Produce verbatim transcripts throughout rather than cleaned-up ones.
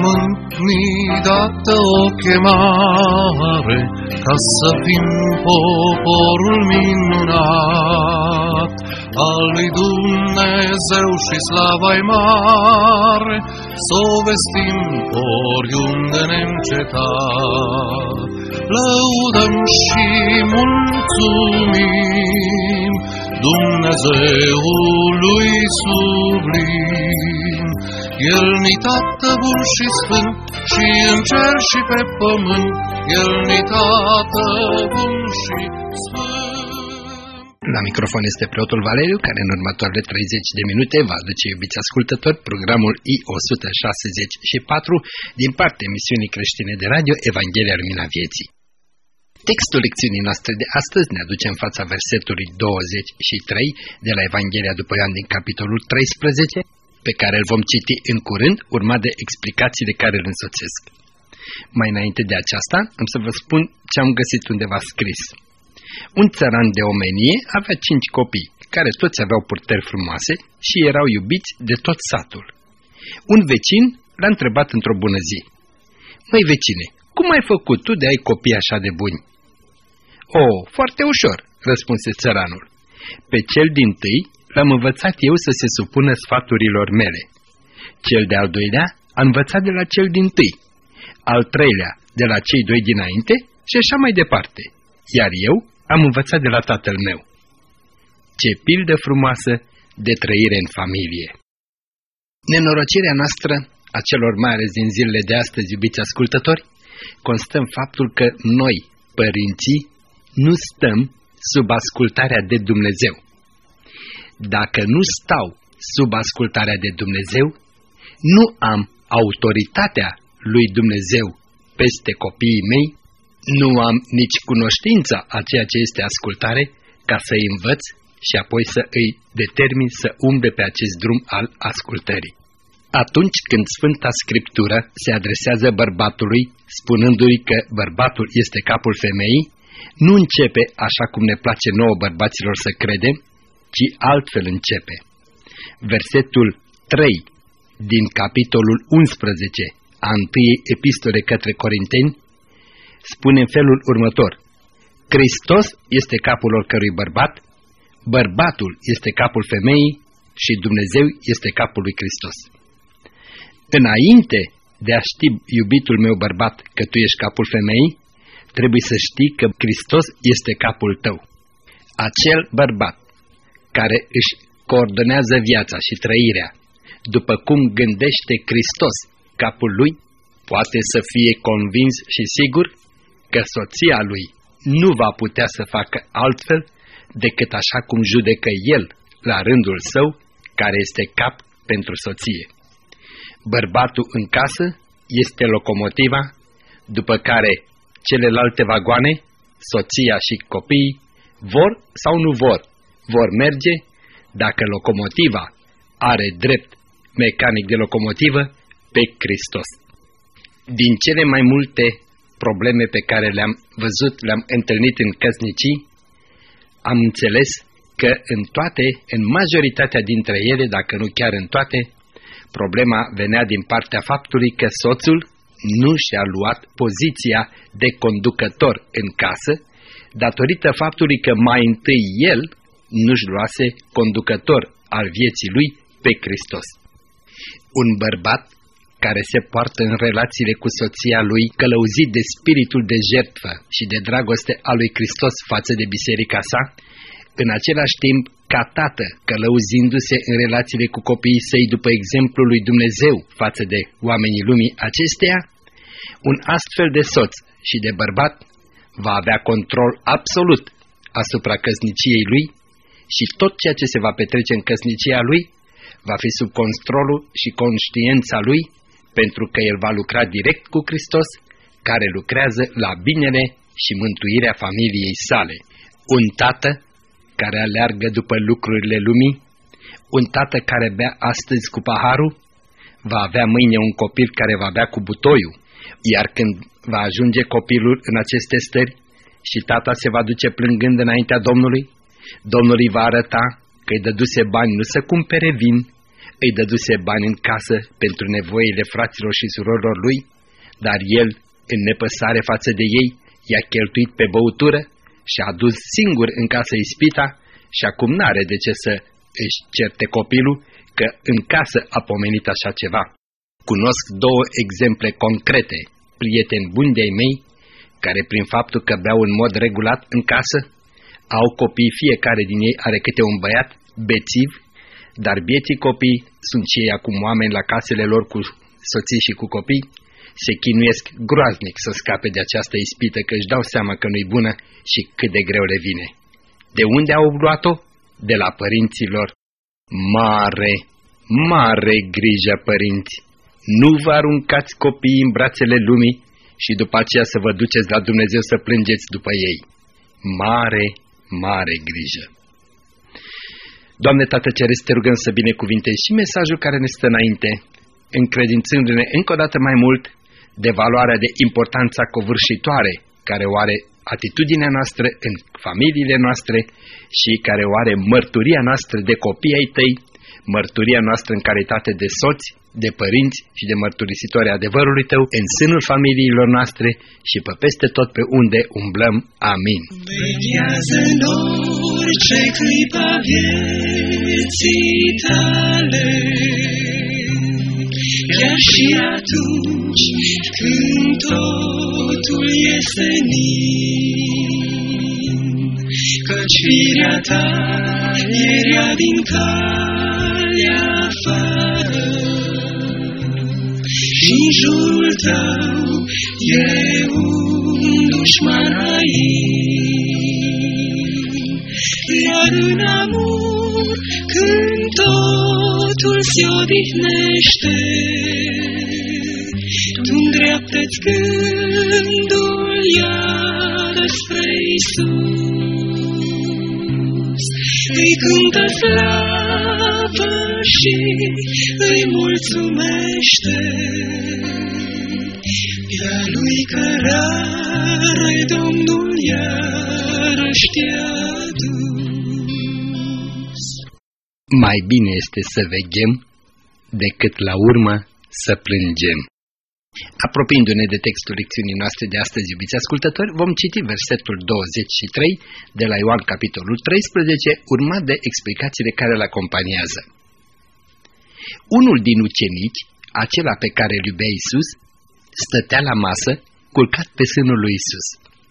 pământ ni dată o chemare, ca să fim poporul minunat al lui Dumnezeu și slava-i mare, s-o vestim oriunde neîncetat. Lăudăm și mulțumim Dumnezeului sublim. El-ni Tată bun și sfânt, și în cer și pe pământ, El-ni Tată bun și sfânt. La microfon este preotul Valeriu, care în următoarele treizeci de minute va aduce, iubiți ascultători, programul I o sută șaizeci și patru din partea emisiunii creștine de radio Evanghelia Lumina Vieții. Textul lecțiunii noastre de astăzi ne aduce în fața versetului douăzeci și trei de la Evanghelia după Ioan din capitolul treisprezece, pe care îl vom citi în curând, urmat de explicațiile care îl însoțesc. Mai înainte de aceasta, am să vă spun ce am găsit undeva scris. Un țăran de omenie avea cinci copii, care toți aveau purtări frumoase și erau iubiți de tot satul. Un vecin l-a întrebat într-o bună zi: "Măi vecine, cum ai făcut tu de ai copii așa de buni?" "O, foarte ușor," răspunse țăranul. "Pe cel dintâi l-am învățat eu să se supună sfaturilor mele. Cel de-al doilea a învățat de la cel dintâi, al treilea de la cei doi dinainte și așa mai departe. Iar eu am învățat de la tatăl meu." Ce pildă frumoasă de trăire în familie! Nenorocirea noastră, a celor mai ales din zilele de astăzi, iubiți ascultători, constă în faptul că noi, părinții, nu stăm sub ascultarea de Dumnezeu. Dacă nu stau sub ascultarea de Dumnezeu, nu am autoritatea lui Dumnezeu peste copiii mei, nu am nici cunoștința a ceea ce este ascultare, ca să-i învăț și apoi să îi determin să umble pe acest drum al ascultării. Atunci când Sfânta Scriptură se adresează bărbatului, spunându-i că bărbatul este capul femeii, nu începe așa cum ne place nouă bărbaților să credem, ci altfel începe. Versetul trei din capitolul unsprezece a întâiei epistole către Corinteni spune în felul următor: Hristos este capul oricărui bărbat, bărbatul este capul femeii și Dumnezeu este capul lui Hristos. Înainte de a ști, iubitul meu bărbat, că tu ești capul femeii, trebuie să știi că Hristos este capul tău. Acel bărbat care își coordonează viața și trăirea după cum gândește Hristos, capul lui, poate să fie convins și sigur că soția lui nu va putea să facă altfel decât așa cum judecă el la rândul său, care este cap pentru soție. Bărbatul în casă este locomotiva, după care celelalte vagoane, soția și copiii, vor sau nu vor, vor merge dacă locomotiva are drept mecanic de locomotivă pe Hristos. Din cele mai multe probleme pe care le-am văzut, le-am întâlnit în căsnicii, am înțeles că în toate, în majoritatea dintre ele, dacă nu chiar în toate, problema venea din partea faptului că soțul nu și-a luat poziția de conducător în casă, datorită faptului că mai întâi el nu-și luase conducător al vieții lui pe Hristos. Un bărbat care se poartă în relațiile cu soția lui, călăuzit de spiritul de jertfă și de dragoste a lui Hristos față de biserica sa, în același timp ca tată, călăuzindu-se în relațiile cu copiii săi după exemplul lui Dumnezeu față de oamenii lumii acesteia, un astfel de soț și de bărbat va avea control absolut asupra căsniciei lui și tot ceea ce se va petrece în căsnicia lui va fi sub controlul și conștiința lui, pentru că el va lucra direct cu Hristos, care lucrează la binele și mântuirea familiei sale. Un tată care aleargă după lucrurile lumii, un tată care bea astăzi cu paharul, va avea mâine un copil care va bea cu butoiul, iar când va ajunge copilul în aceste stări și tata se va duce plângând înaintea Domnului, Domnul îi va arăta că îi dăduse bani nu să cumpere vin, îi dăduse bani în casă pentru nevoile fraților și surorilor lui, dar el, în nepăsare față de ei, i-a cheltuit pe băutură și a dus singur în casă ispita și acum n-are de ce să își certe copilul că în casă a pomenit așa ceva. Cunosc două exemple concrete, prieteni buni de-ai mei, care prin faptul că beau în mod regulat în casă, au copii, fiecare din ei are câte un băiat bețiv, dar bieții copii sunt cei acum oameni la casele lor cu soții și cu copii, se chinuiesc groaznic să scape de această ispită, că își dau seama că nu-i bună și cât de greu le vine. De unde au luat-o? De la părinții lor. Mare, mare grijă, părinți! Nu vă aruncați copiii în brațele lumii și după aceea să vă duceți la Dumnezeu să plângeți după ei. Mare, mare grijă! Doamne Tată Ceresc, te rugăm să binecuvintezi și mesajul care ne stă înainte, încredințându-ne încă o dată mai mult de valoarea de importanța covârșitoare care o are atitudinea noastră în familiile noastre și care o are mărturia noastră de copii ai tăi, mărturia noastră în calitate de soți, de părinți și de mărturisitori adevărului tău în sânul familiilor noastre și pe peste tot pe unde umblăm. Amin. Veghează în orice clipa vieții tale, chiar și atunci când totul e senin, căci firea ta e rea din calea afară și-n jurul tău e un dușman hain. Iar în amor, când totul se odihnește, tu-mi dreaptă-ți gândul iară spre Iisus. Îi cântă slavă și îi mulțumește, pe-a lui cărare Domnul iarăși te-a dus. Mai bine este să veghem decât la urmă să plângem. Apropiindu-ne de textul lecțiunii noastre de astăzi, iubiți ascultători, vom citi versetul douăzeci și trei de la Ioan capitolul treisprezece, urmat de explicațiile care îl acompaniază. Unul din ucenici, acela pe care îl iubea Iisus, stătea la masă, culcat pe sânul lui Iisus.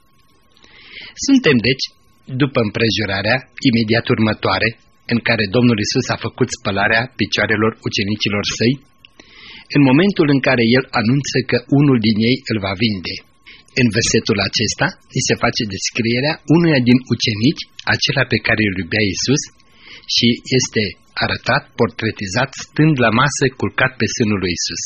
Suntem, deci, după împrejurarea imediat următoare, în care Domnul Iisus a făcut spălarea picioarelor ucenicilor săi, în momentul în care El anunță că unul din ei îl va vinde. În versetul acesta îi se face descrierea unuia din ucenici, acela pe care îl iubea Iisus, și este arătat, portretizat, stând la masă culcat pe sânul lui Iisus.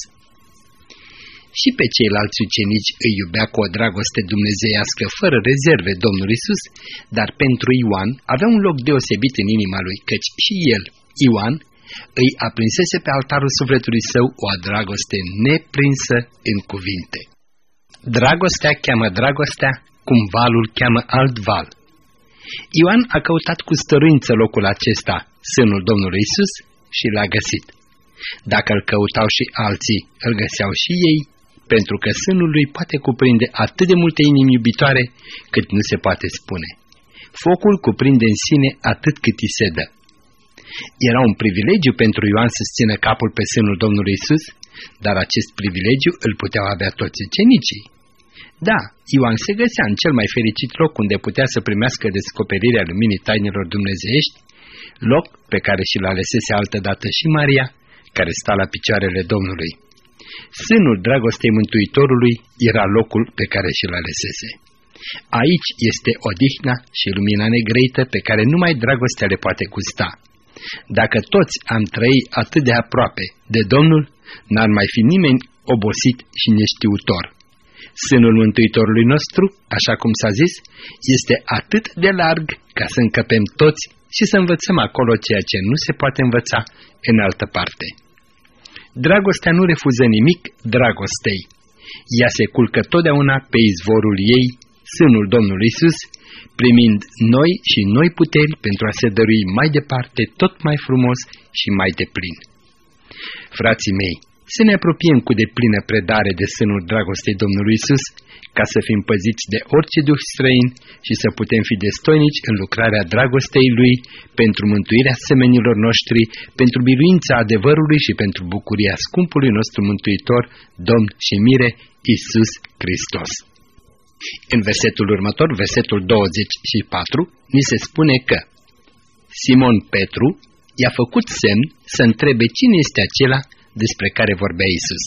Și pe ceilalți ucenici îi iubea cu o dragoste dumnezeiască, fără rezerve, Domnul Iisus, dar pentru Ioan avea un loc deosebit în inima lui, căci și el, Ioan, îi aprinsese pe altarul sufletului său o dragoste neprinsă în cuvinte. Dragostea cheamă dragostea, cum valul cheamă alt val. Ioan a căutat cu stăruință locul acesta, sânul Domnului Iisus, și l-a găsit. Dacă îl căutau și alții, îl găseau și ei, pentru că sânul lui poate cuprinde atât de multe inimi iubitoare cât nu se poate spune. Focul cuprinde în sine atât cât îi se dă. Era un privilegiu pentru Ioan să țină capul pe sânul Domnului Iisus, dar acest privilegiu îl puteau avea toți ucenicii. Da, Ioan se găsea în cel mai fericit loc unde putea să primească descoperirea luminii tainelor dumnezeiești, loc pe care și l-a alesese altădată și Maria, care sta la picioarele Domnului. Sânul dragostei Mântuitorului era locul pe care și-l alesese. Aici este odihna și lumina negrăită pe care numai dragostea le poate gusta. Dacă toți am trăi atât de aproape de Domnul, n-ar mai fi nimeni obosit și neștiutor. Sânul Mântuitorului nostru, așa cum s-a zis, este atât de larg ca să încăpem toți și să învățăm acolo ceea ce nu se poate învăța în altă parte. Dragostea nu refuză nimic dragostei. Ea se culcă totdeauna pe izvorul ei, sânul Domnului Iisus, primind noi și noi puteri pentru a se dărui mai departe tot mai frumos și mai deplin. Frații mei, să ne apropiem cu deplină predare de sânul dragostei Domnului Iisus, ca să fim păziți de orice duh străin și să putem fi destoinici în lucrarea dragostei Lui, pentru mântuirea semenilor noștri, pentru biruința adevărului și pentru bucuria scumpului nostru Mântuitor, Domn și Mire, Iisus Hristos. În versetul următor, versetul douăzeci și patru, ni se spune că Simon Petru i-a făcut semn să întrebe cine este acela despre care vorbea Iisus.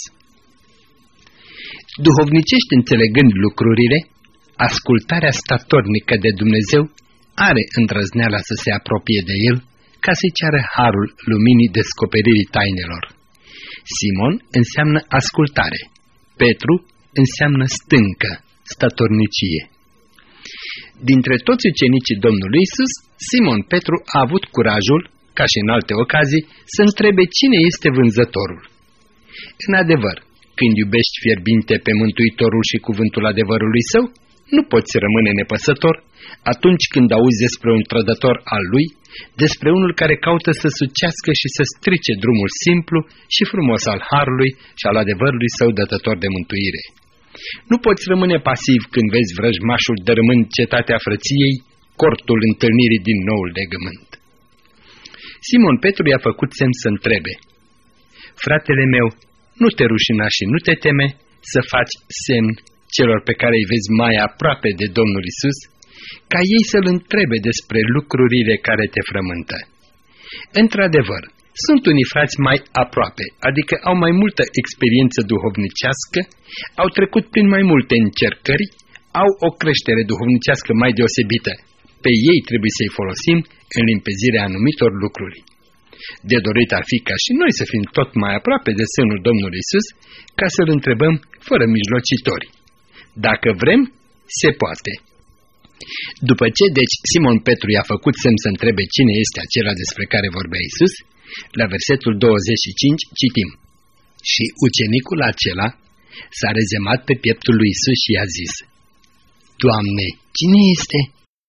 Duhovnicești înțelegând lucrurile, ascultarea statornică de Dumnezeu are îndrăzneala să se apropie de El ca să-i ceară harul luminii descoperirii tainelor. Simon înseamnă ascultare, Petru înseamnă stâncă, statornicie. Dintre toți ucenicii Domnului Iisus, Simon Petru a avut curajul, ca și în alte ocazii, să întrebe cine este vânzătorul. În adevăr, când iubești fierbinte pe Mântuitorul și cuvântul adevărului Său, nu poți rămâne nepăsător atunci când auzi despre un trădător al lui, despre unul care caută să sucească și să strice drumul simplu și frumos al harului și al adevărului Său dătător de mântuire. Nu poți rămâne pasiv când vezi vrăjmașul dărâmând cetatea frăției, cortul întâlnirii din noul legământ. Simon Petru i-a făcut semn să întrebe: Fratele meu, nu te rușina și nu te teme să faci semn celor pe care îi vezi mai aproape de Domnul Iisus, ca ei să-L întrebe despre lucrurile care te frământă. Într-adevăr, sunt unii frați mai aproape, adică au mai multă experiență duhovnicească, au trecut prin mai multe încercări, au o creștere duhovnicească mai deosebită. Pe ei trebuie să-i folosim în limpezirea anumitor lucruri. De dorit ar fi ca și noi să fim tot mai aproape de sânul Domnului Iisus, ca să-L întrebăm fără mijlocitori. Dacă vrem, se poate. După ce, deci, Simon Petru i-a făcut semn să întrebe cine este acela despre care vorbea Iisus, la versetul douăzeci și cinci citim: Și ucenicul acela s-a rezemat pe pieptul lui Iisus și i-a zis: Doamne, cine este?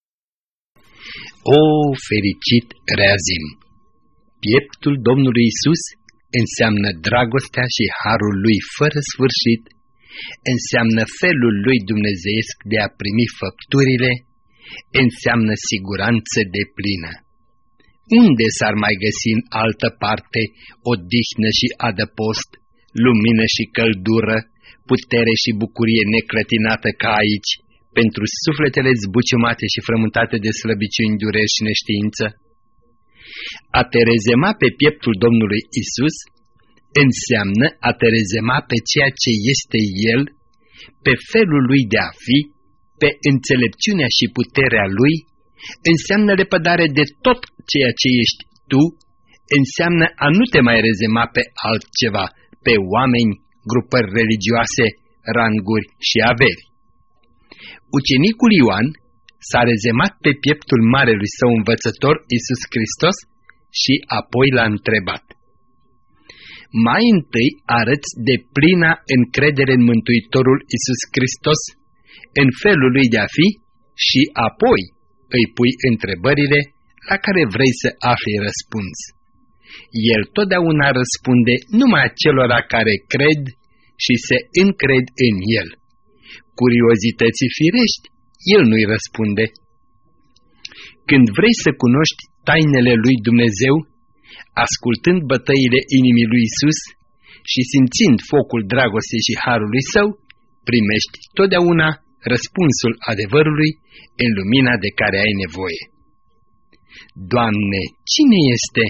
O, fericit Reazim! Pieptul Domnului Iisus înseamnă dragostea și harul Lui fără sfârșit, înseamnă felul Lui dumnezeiesc de a primi făpturile, înseamnă siguranță deplină. Unde s-ar mai găsi în altă parte odihnă și adăpost, lumină și căldură, putere și bucurie neclătinată ca aici, pentru sufletele zbuciumate și frământate de slăbiciuni, dureri și neștiință? A te rezema pe pieptul Domnului Isus înseamnă a te rezema pe ceea ce este El, pe felul Lui de a fi, pe înțelepciunea și puterea Lui, înseamnă lepădare de tot ceea ce ești tu, înseamnă a nu te mai rezema pe altceva, pe oameni, grupări religioase, ranguri și averi. Ucenicul Ioan s-a rezemat pe pieptul marelui său învățător, Iisus Hristos, și apoi l-a întrebat: Mai întâi arăți de plina încredere în Mântuitorul Iisus Hristos, în felul Lui de a fi, și apoi îi pui întrebările la care vrei să afli răspuns. El totdeauna răspunde numai acelora care cred și se încred în El. Curiozității firești, El nu-i răspunde. Când vrei să cunoști tainele lui Dumnezeu, ascultând bătăile inimii lui Isus și simțind focul dragostei și harului Său, primești totdeauna răspunsul adevărului în lumina de care ai nevoie. Doamne, cine este?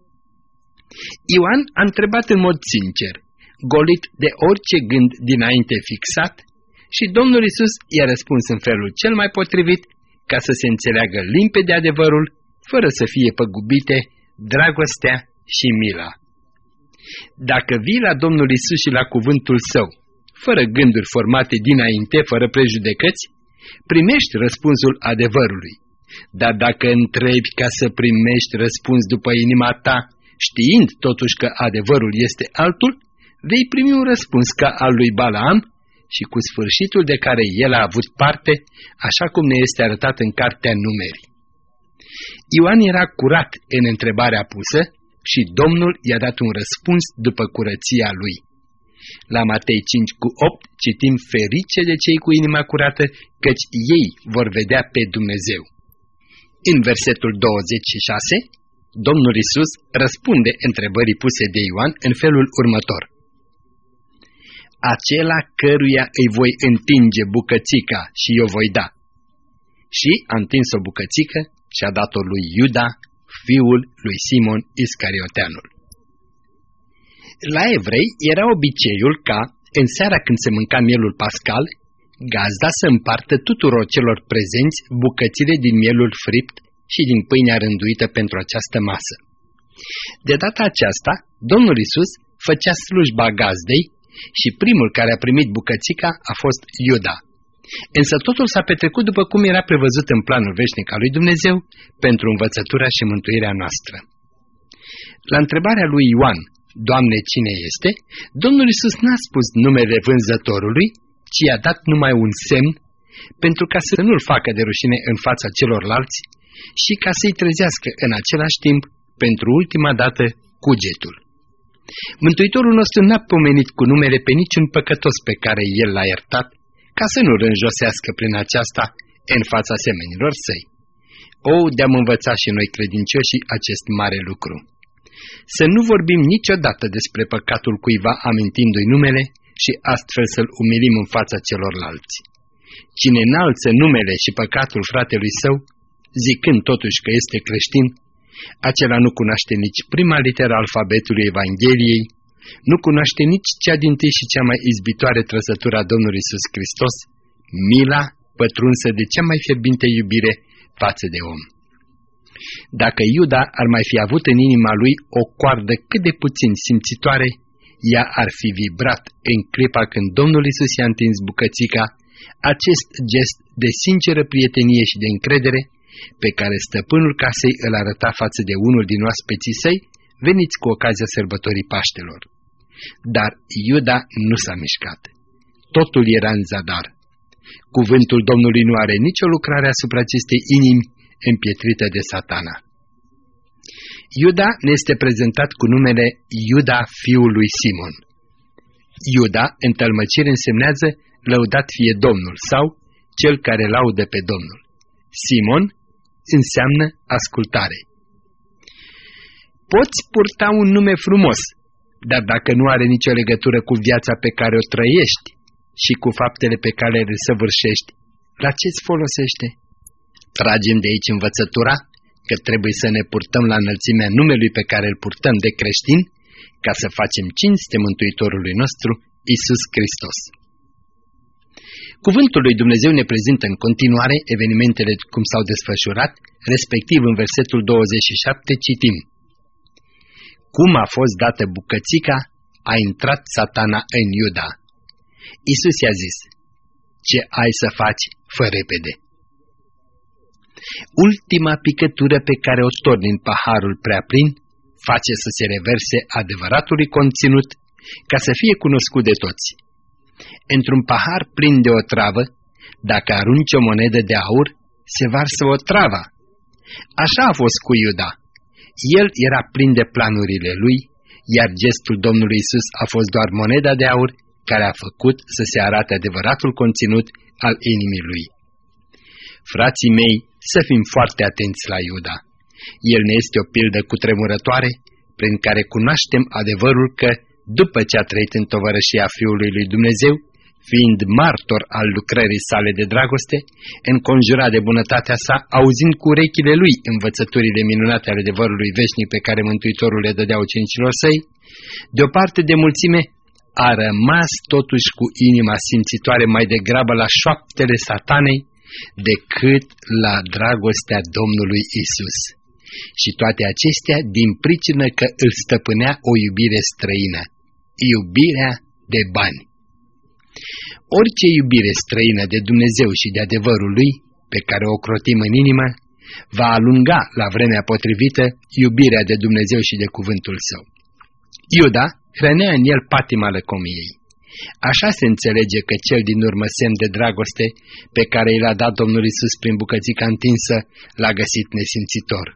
Ioan a întrebat în mod sincer, golit de orice gând dinainte fixat, și Domnul Iisus i-a răspuns în felul cel mai potrivit ca să se înțeleagă limpede adevărul, fără să fie păgubite dragostea și mila. Dacă vii la Domnul Iisus și la cuvântul Său, fără gânduri formate dinainte, fără prejudecăți, primești răspunsul adevărului. Dar dacă întrebi ca să primești răspuns după inima ta, știind totuși că adevărul este altul, vei primi un răspuns ca al lui Balaam și cu sfârșitul de care el a avut parte, așa cum ne este arătat în cartea Numeri. Ioan era curat în întrebarea pusă, și Domnul i-a dat un răspuns după curăția lui. La Matei cinci cu opt citim: ferice de cei cu inima curată, căci ei vor vedea pe Dumnezeu. În versetul douăzeci și șase, Domnul Iisus răspunde întrebării puse de Ioan în felul următor: acela căruia îi voi întinge bucățica și o voi da. Și a întins o bucățică și a dat-o lui Iuda, fiul lui Simon Iscarioteanul. La evrei era obiceiul ca, în seara când se mânca mielul pascal, gazda să împartă tuturor celor prezenți bucățile din mielul fript și din pâinea rânduită pentru această masă. De data aceasta, Domnul Iisus făcea slujba gazdei și primul care a primit bucățica a fost Iuda. Însă totul s-a petrecut după cum era prevăzut în planul veșnic al lui Dumnezeu pentru învățătura și mântuirea noastră. La întrebarea lui Ioan: Doamne, cine este?, Domnul Iisus n-a spus numele vânzătorului, ci i-a dat numai un semn, pentru ca să nu-l facă de rușine în fața celorlalți și ca să-i trezească în același timp, pentru ultima dată, cugetul. Mântuitorul nostru n-a pomenit cu numele pe niciun păcătos pe care el l-a iertat, ca să nu-l înjosească prin aceasta în fața semenilor săi. O, de-am învățat și noi credincioșii acest mare lucru. Să nu vorbim niciodată despre păcatul cuiva amintindu-i numele și astfel să-l umilim în fața celorlalți. Cine înalță numele și păcatul fratelui său, zicând totuși că este creștin, acela nu cunoaște nici prima literă alfabetului Evangheliei, nu cunoaște nici cea dintâi și cea mai izbitoare trăsătură a Domnului Iisus Hristos, mila pătrunsă de cea mai fierbinte iubire față de om. Dacă Iuda ar mai fi avut în inima lui o coardă cât de puțin simțitoare, ea ar fi vibrat în clipa când Domnul Iisus i-a întins bucățica, acest gest de sinceră prietenie și de încredere pe care stăpânul casei îl arăta față de unul din oaspeții săi veniți cu ocazia sărbătorii Paștelor. Dar Iuda nu s-a mișcat. Totul era în zadar. Cuvântul Domnului nu are nicio lucrare asupra acestei inimi împietrită de Satana. Iuda ne este prezentat cu numele Iuda, fiul lui Simon. Iuda, în tălmăcire, însemnează lăudat fie Domnul sau cel care laudă pe Domnul. Simon înseamnă ascultare. Poți purta un nume frumos, dar dacă nu are nicio legătură cu viața pe care o trăiești și cu faptele pe care le săvârșești, la ce-ți folosește? Tragem de aici învățătura că trebuie să ne purtăm la înălțimea numelui pe care îl purtăm de creștin, ca să facem cinste Mântuitorului nostru, Iisus Hristos. Cuvântul lui Dumnezeu ne prezintă în continuare evenimentele cum s-au desfășurat, respectiv în versetul douăzeci și șapte citim: cum a fost dată bucățica, a intrat Satana în Iuda. Iisus i-a zis: ce ai să faci, fă repede. Ultima picătură pe care o torni în paharul prea plin face să se reverse adevăratului conținut, ca să fie cunoscut de toți. Într-un pahar plin de otravă, dacă arunci o monedă de aur, se varsă otrava. Așa a fost cu Iuda. El era plin de planurile lui, iar gestul Domnului Iisus a fost doar moneda de aur care a făcut să se arate adevăratul conținut al inimii lui. Frații mei, să fim foarte atenți la Iuda. El ne este o pildă cutremurătoare, prin care cunoaștem adevărul că, după ce a trăit în tovărășia Fiului lui Dumnezeu, fiind martor al lucrării sale de dragoste, înconjurat de bunătatea sa, auzind cu urechile lui învățăturile minunate ale adevărului veșnic pe care Mântuitorul le dădea ucenicilor săi, de o parte de mulțime, a rămas totuși cu inima simțitoare mai degrabă la șoaptele Satanei decât la dragostea Domnului Isus. Și toate acestea din pricină că îl stăpânea o iubire străină, iubirea de bani. Orice iubire străină de Dumnezeu și de adevărul lui, pe care o crotim în inimă, va alunga la vremea potrivită iubirea de Dumnezeu și de cuvântul său. Iuda hrănea în el patima lăcomiei. Așa se înțelege că cel din urmă semn de dragoste pe care i l-a dat Domnul Iisus prin bucățica întinsă l-a găsit nesimțitor.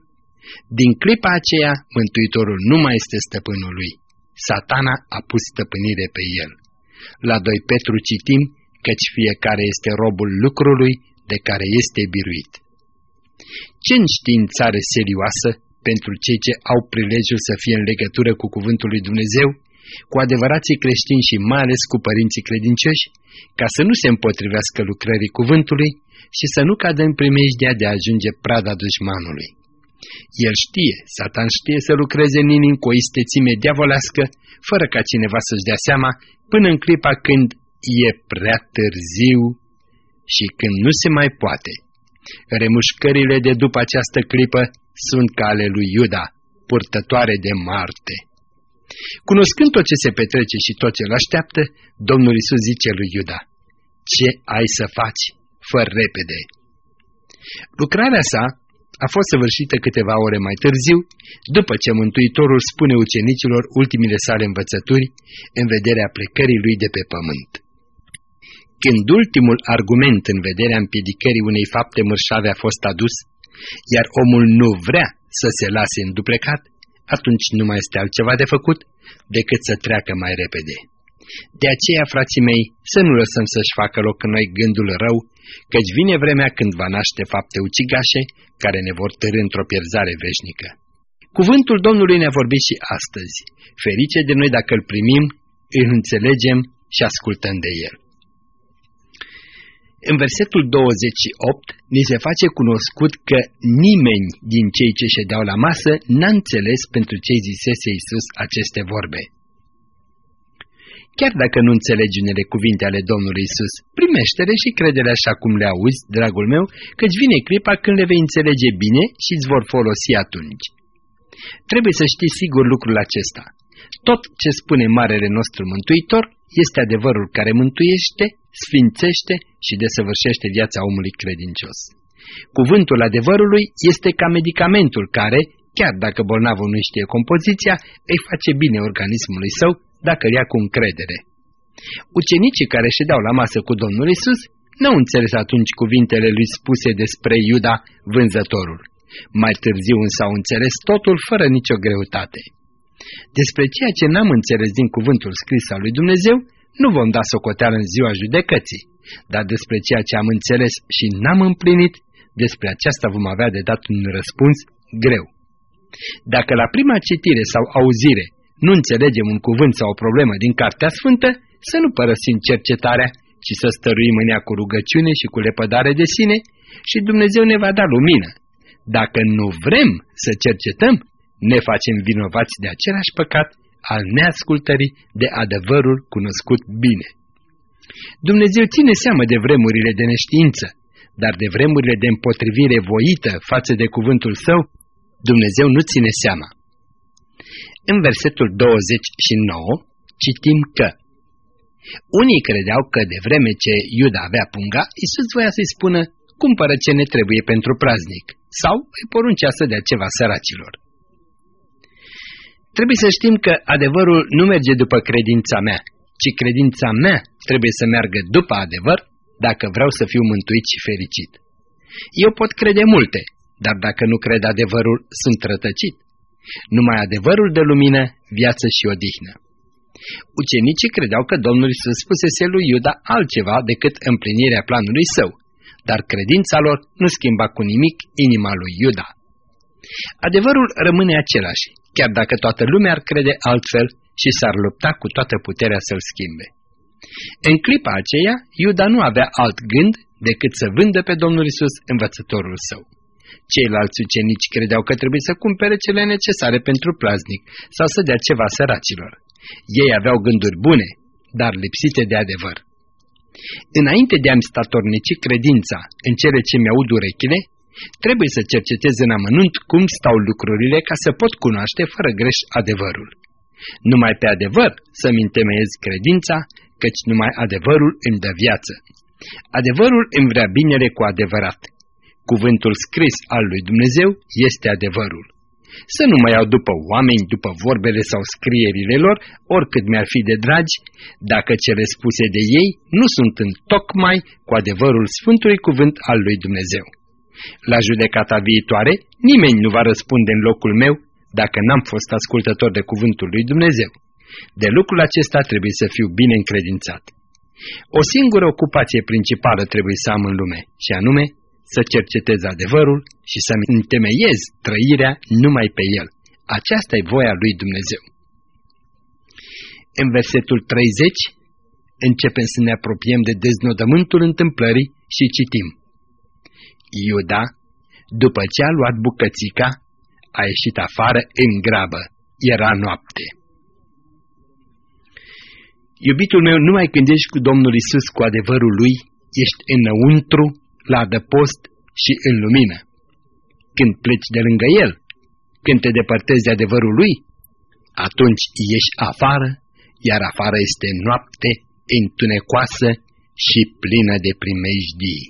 Din clipa aceea, Mântuitorul nu mai este stăpânul lui. Satana a pus stăpânire pe el. La doi Petru citim, căci fiecare este robul lucrului de care este biruit. Ce înștiințare serioasă pentru cei ce au prilejul să fie în legătură cu cuvântul lui Dumnezeu, cu adevărații creștini și mai ales cu părinții credincioși, ca să nu se împotrivească lucrării cuvântului și să nu cadă în primejdea de a ajunge prada dușmanului. El știe, Satan știe să lucreze în inimi cu o istețime diavolească, fără ca cineva să-și dea seama, până în clipa când e prea târziu și când nu se mai poate. Remușcările de după această clipă sunt ca ale lui Iuda, purtătoare de Marte. Cunoscând tot ce se petrece și tot ce îl așteaptă, Domnul Iisus zice lui Iuda: ce ai să faci? Fă repede. Lucrarea sa a fost săvârșită câteva ore mai târziu, după ce Mântuitorul spune ucenicilor ultimile sale învățături, în vederea plecării lui de pe pământ. Când ultimul argument în vederea împiedicării unei fapte mărșave a fost adus, iar omul nu vrea să se lase înduplecat, atunci nu mai este altceva de făcut decât să treacă mai repede. De aceea, frații mei, să nu lăsăm să-și facă loc în noi gândul rău, căci vine vremea când va naște fapte ucigașe care ne vor târî într-o pierzare veșnică. Cuvântul Domnului ne-a vorbit și astăzi. Ferice de noi dacă îl primim, îl înțelegem și ascultăm de el. În versetul douăzeci și opt ni se face cunoscut că nimeni din cei ce ședeau la masă n-a înțeles pentru ce zisese Iisus aceste vorbe. Chiar dacă nu înțelegi unele cuvinte ale Domnului Iisus, primește-le și crede-le așa cum le auzi, dragul meu, căci vine clipa când le vei înțelege bine și îți vor folosi atunci. Trebuie să știi sigur lucrul acesta. Tot ce spune Marele nostru Mântuitor este adevărul care mântuiește, sfințește și desăvârșește viața omului credincios. Cuvântul adevărului este ca medicamentul care, chiar dacă bolnavul nu știe compoziția, îi face bine organismului său dacă îl ia cu încredere. Ucenicii care ședeau la masă cu Domnul Iisus n-au înțeles atunci cuvintele lui spuse despre Iuda, vânzătorul. Mai târziu însă au înțeles totul fără nicio greutate. Despre ceea ce n-am înțeles din cuvântul scris al lui Dumnezeu, nu vom da socoteală în ziua judecății, dar despre ceea ce am înțeles și n-am împlinit, despre aceasta vom avea de dat un răspuns greu. Dacă la prima citire sau auzire nu înțelegem un cuvânt sau o problemă din Cartea Sfântă, să nu părăsim cercetarea, ci să stăruim în ea cu rugăciune și cu lepădare de sine și Dumnezeu ne va da lumină. Dacă nu vrem să cercetăm, ne facem vinovați de același păcat al neascultării de adevărul cunoscut bine. Dumnezeu ține seamă de vremurile de neștiință, dar de vremurile de împotrivire voită față de cuvântul său, Dumnezeu nu ține seama. În versetul douăzeci și nouă citim că unii credeau că de vreme ce Iuda avea punga, Iisus voia să-i spună: cumpără ce ne trebuie pentru praznic, sau îi poruncea să dea ceva săracilor. Trebuie să știm că adevărul nu merge după credința mea, ci credința mea trebuie să meargă după adevăr dacă vreau să fiu mântuit și fericit. Eu pot crede multe, dar dacă nu cred adevărul, sunt rătăcit. Numai adevărul de lumină, viață și odihnă. Ucenicii credeau că Domnul Iisus spusese lui Iuda altceva decât împlinirea planului său, dar credința lor nu schimba cu nimic inima lui Iuda. Adevărul rămâne același, chiar dacă toată lumea ar crede altfel și s-ar lupta cu toată puterea să-l schimbe. În clipa aceea, Iuda nu avea alt gând decât să vândă pe Domnul Iisus învățătorul său. Ceilalți ucenici credeau că trebuie să cumpere cele necesare pentru praznic sau să dea ceva săracilor. Ei aveau gânduri bune, dar lipsite de adevăr. Înainte de a-mi statornici credința în cele ce mi-aud urechile, trebuie să cercetez în amănunt cum stau lucrurile ca să pot cunoaște fără greș adevărul. Numai pe adevăr să-mi întemeiez credința, căci numai adevărul îmi dă viață. Adevărul îmi vrea binele cu adevărat. Cuvântul scris al lui Dumnezeu este adevărul. Să nu mă iau după oameni, după vorbele sau scrierile lor, oricât mi-ar fi de dragi, dacă cele spuse de ei nu sunt întocmai cu adevărul Sfântului Cuvânt al lui Dumnezeu. La judecata viitoare, nimeni nu va răspunde în locul meu dacă n-am fost ascultător de cuvântul lui Dumnezeu. De lucrul acesta trebuie să fiu bine încredințat. O singură ocupație principală trebuie să am în lume, și anume să cercetez adevărul și să-mi întemeiez trăirea numai pe el. Aceasta e voia lui Dumnezeu. În versetul treizeci începem să ne apropiem de deznodământul întâmplării și citim: Iuda, după ce a luat bucățica, a ieșit afară în grabă. Era noapte. Iubitul meu, numai când ești cu Domnul Isus cu adevărul Lui, ești înăuntru, la adăpost și în lumină. Când pleci de lângă El, când te depărtezi de adevărul Lui, atunci ieși afară, iar afară este noapte întunecoasă și plină de primejdii.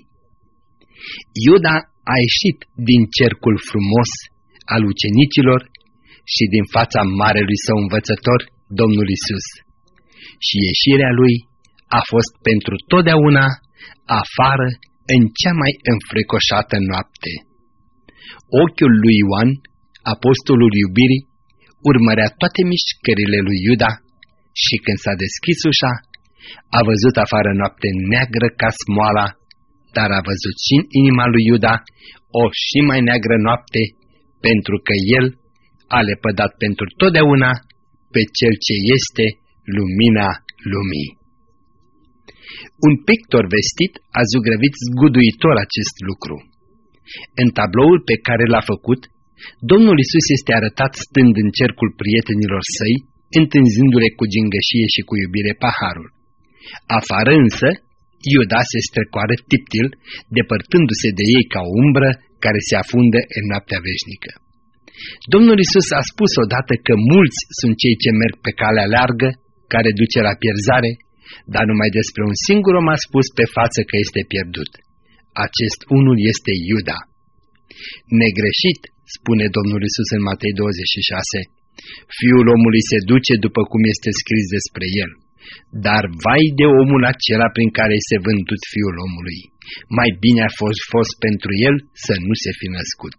Iuda a ieșit din cercul frumos al ucenicilor și din fața marelui său învățător, Domnul Isus. Și ieșirea lui a fost pentru totdeauna afară în cea mai înfricoșată noapte. Ochiul lui Ioan, apostolul iubirii, urmărea toate mișcările lui Iuda și când s-a deschis ușa, a văzut afară noapte neagră ca smoala, dar a văzut și în inima lui Iuda o și mai neagră noapte, pentru că el a lepădat pentru totdeauna pe cel ce este lumina lumii. Un pictor vestit a zugrăvit zguduitor acest lucru. În tabloul pe care l-a făcut, Domnul Isus este arătat stând în cercul prietenilor săi, întânzându-le cu gingășie și cu iubire paharul. Afară însă, Iuda se strecoară tiptil, depărtându-se de ei ca o umbră care se afundă în noaptea veșnică. Domnul Isus a spus odată că mulți sunt cei ce merg pe calea largă, care duce la pierzare, dar numai despre un singur om a spus pe față că este pierdut. Acest unul este Iuda. Negreșit, spune Domnul Isus în Matei douăzeci și șase, Fiul omului se duce după cum este scris despre el, dar vai de omul acela prin care se vândut Fiul omului. Mai bine a fost, fost pentru el să nu se fi născut.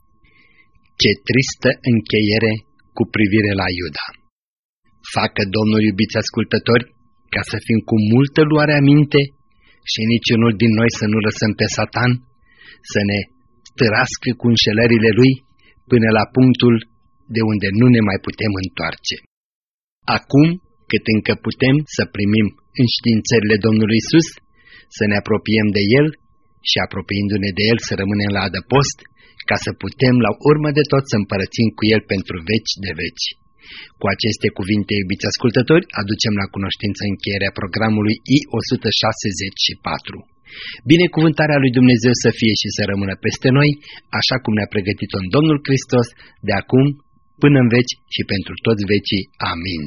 Ce tristă încheiere cu privire la Iuda! Facă Domnul, iubiți ascultători, ca să fim cu multă luare aminte și niciunul din noi să nu lăsăm pe Satan să ne stârască cu înșelările lui până la punctul de unde nu ne mai putem întoarce. Acum, cât încă putem să primim înștiințările Domnului Isus, să ne apropiem de El și apropiindu-ne de El să rămânem la adăpost, ca să putem la urmă de tot să împărățim cu El pentru veci de veci. Cu aceste cuvinte, iubiți ascultători, aducem la cunoștință încheierea programului I o sută șaizeci și patru. Binecuvântarea lui Dumnezeu să fie și să rămână peste noi, așa cum ne-a pregătit-o în Domnul Hristos, de acum până în veci și pentru toți vecii. Amin.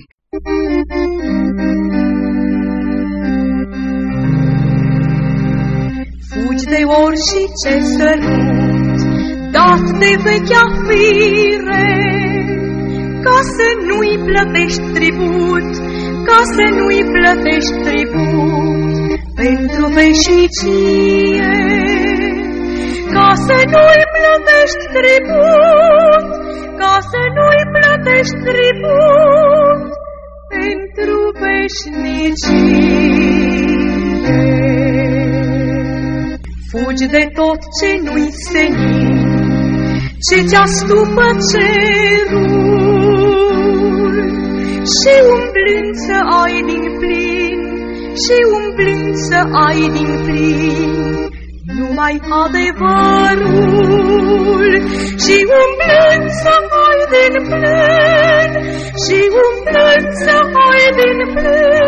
Fugi de orice sărut, dat de vechea fire, ca să nu-i plătești tribut, ca să nu-i plătești tribut pentru veșnicie, ca să nu-i plătești tribut, ca să nu-i plătești tribut pentru veșnicie. Fugi de tot ce nu-i senin, ce ți-astupă cerul, și umblând să ai din plin, și umblând să ai din plin numai adevărul, și umblând să ai din plin, și umblând să ai din plin